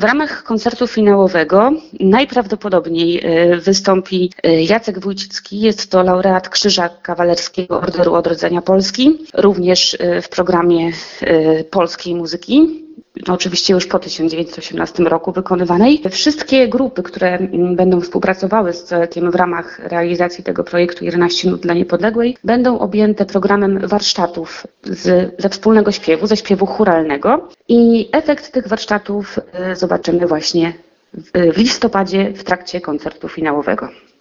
W ramach koncertu finałowego najprawdopodobniej wystąpi Jacek Wójcicki, jest to laureat Krzyża Kawalerskiego Orderu Odrodzenia Polski, również w programie polskiej muzyki. Oczywiście już po 1918 roku wykonywanej. Wszystkie grupy, które będą współpracowały z Cełkiem w ramach realizacji tego projektu 11 nut dla niepodległej, będą objęte programem warsztatów ze wspólnego śpiewu, ze śpiewu chóralnego i efekt tych warsztatów zobaczymy właśnie w listopadzie w trakcie koncertu finałowego.